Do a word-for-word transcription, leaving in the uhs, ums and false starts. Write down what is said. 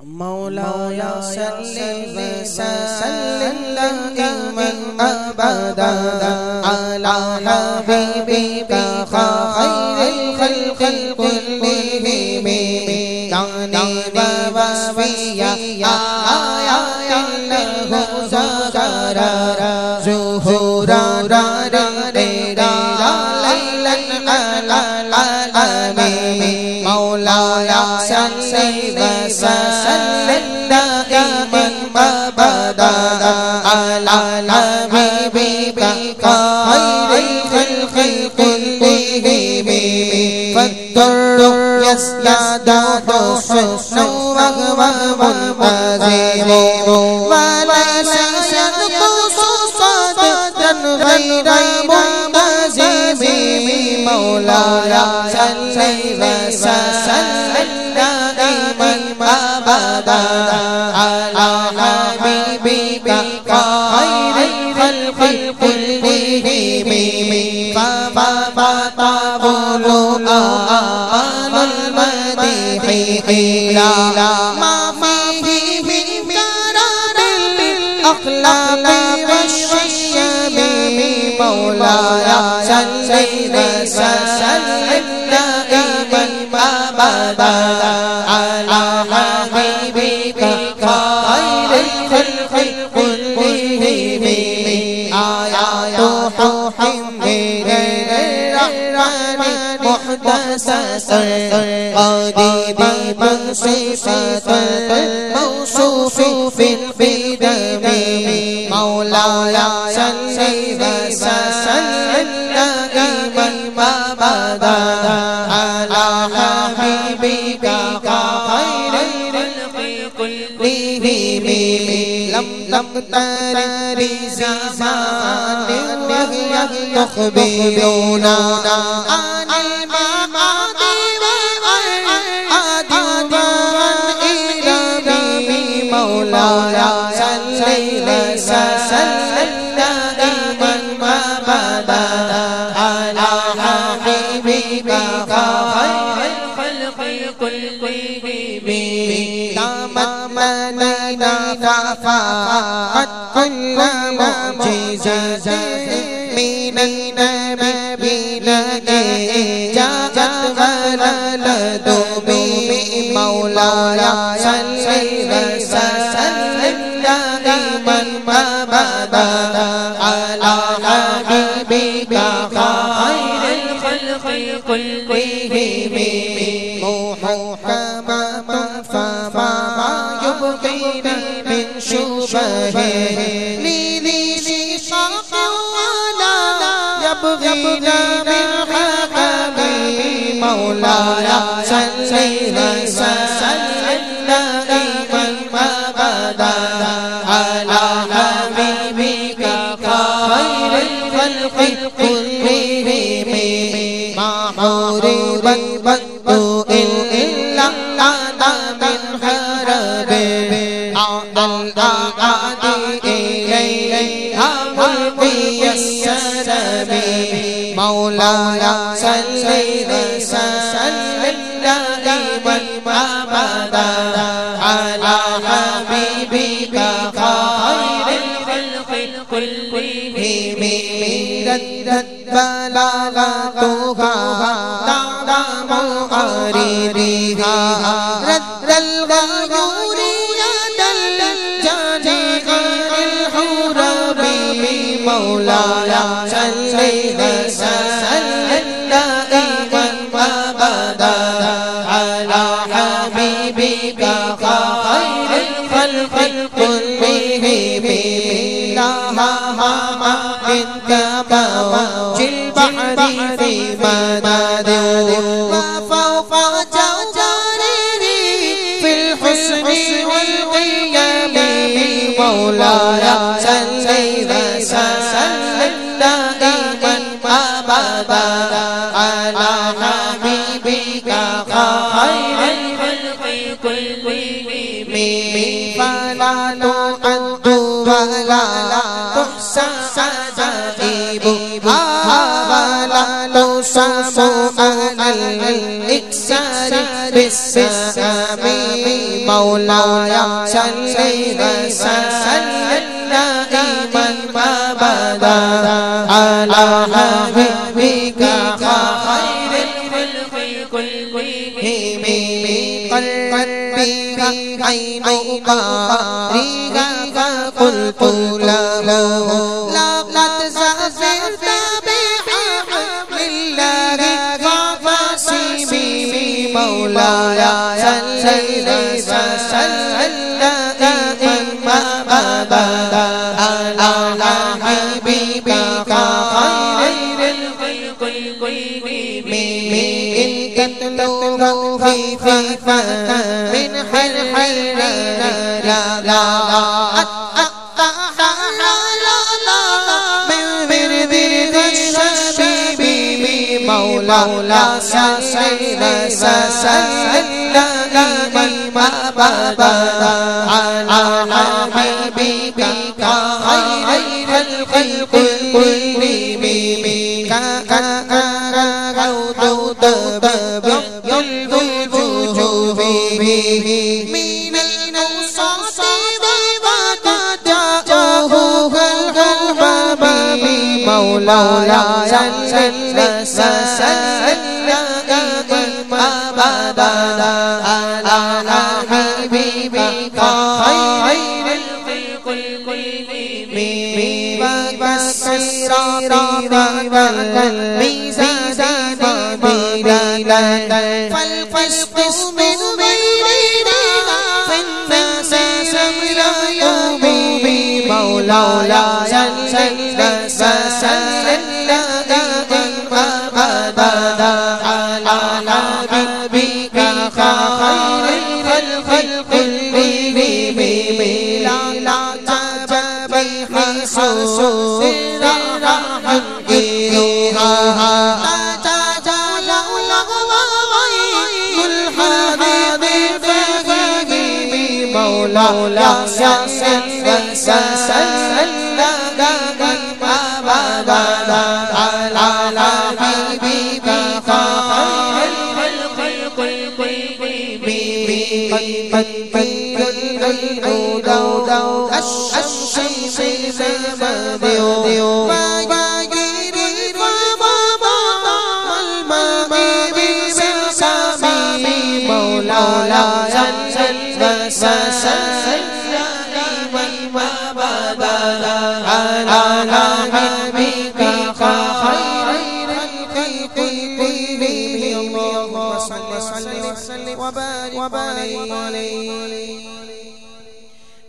मौलाया सल्ली वसल्लिम दाइमन अबदा अला हबीबिका खैरिल खल्क़ि कुल्लिहिम तानी व वस्फिया आयातिन लहु ज़हरा ज़ुहुरा रेरा लैलन अला अलमी मौलाया सल्ली वसल्लिम दाइमन अबदा अला हबीबिका खैरिल खल्क़ि कुल्लिहिम फद्दुर यस्यादु हुस्नु वहुव मुंतज़िम वलैसा यनक़ुसु सददन गैरा मुंतज़िम मौलाया सल्ली वसल्लिम दाइमन अबदा अला हबीबिका खैरिल खल्क़ि कुल्लिहिम फबताबुलु आनुल मदीहि ला मा फीहि मिन करारिल अखलाक़ि वश्शियम मौलाया सल्ली वसल्लिम दाइमन अबदा अला हबीबिका खैरिल खल्क़ि कुल्लिहिम आयातु हिम्मे रहमानि मुहदसतुन क़दीमी मुनसिफ़तुन मौसूफ़ि फिल बिदमी मौलाया सल्ली वसल्लिम दाइमन अबदा अला हबीबिका खैरिल खल्क़ि कुल्लिहिम लम लम तरी ज़मान वहिय तुख़बिरूना अनिल मादी वअदिवान इरमी मौलाया सल्ली वसल्लिम दाइमन अबदा अला हबीबिका खैरिल खल्क़ि कुल्लिहिम दामत मदीना फ़ाक़त कुल्ल मुअजिज़तिन मिन नबीना जाअत वलदु मौलाया सल्ली वसल्लिम दाइमन अबदा अला हबीबिका खैरिल खल्क़ि कुल्लिहिम मुहक्कमतुन फमा युबक़ीना मिन शुबहिन लीली शिक़ाक़ वला यबग़ीना मिन हक़मी मौलाया सल्ली वसल्लिम दाइमन अबदा अला हबीबिका खैरिल खल्क़ि कुल्लिहिम माहूरी बद्दु इल्ला मिन हरबे अल आदि इलैहा मुल्कियस्सरमी मौलाया सल्ली वसल्लिम दाइमन अबदा अला हबीबिका खैरिल खल्क़ि कुल्लिहिम रद्दत बलागतुहा तादामु अरीरिहा रद्दल गयूरी यदल जानिल हुरमी मौलाया सल्ली वसल्लिम दाइमन अबदा अला हबीबिका खैरिल खल्क़ि कुल्लिहिम लहा इनका मौजिल बहरी फी मदद वफ़ौक़ जौहरिही फिल हुस्नि वल क़ियम मौलाया सल्ली वसल्लिम दाइमन अबदा अला हबीबिका खैरिल खल्क़ि कुल्लिहिम फला तुअद्दु वला तुहसा अजाइबु वला तुसामु अलल इक्सारि बिस्सामी مولاي صل وسلم دائما أبدا على حبيبك خير الخلق كلهم قلبي عينك ريغا فقلت له لقد سافرت بحبل الله فاعتصمي مولاي صل وسلم دائما أبدا على حبيبك خير الخلق كلهم إن تتلوه في فتا من حرحرنا لا لا من برد الشبيب مولا صل وسلم دائما أبدا على حبيبك خير الخلق كلهم كغوث يبيض الوجوه من الأوساط وقد جاءه الحباب مولاي صل وسلم دائما أبدا على حبيبك خير الخلق كلهم والسرار والميزان بلالا فالقسط من بيننا في الناس لا يوم مولاي صل وسلم دائما أبدا على حبيبك خير الخلق كلهم لا تجب حصول مولا صل وسلم دائما أبدا على حبيبك خير الخلق كلهم قد الليل دو الشمس زمدو ما يجري وما الماء بسامي مولا صل وسلم دائما أبدا على حبيبك خير الخلق كلهم اللهم صل وسلم وبارك عليه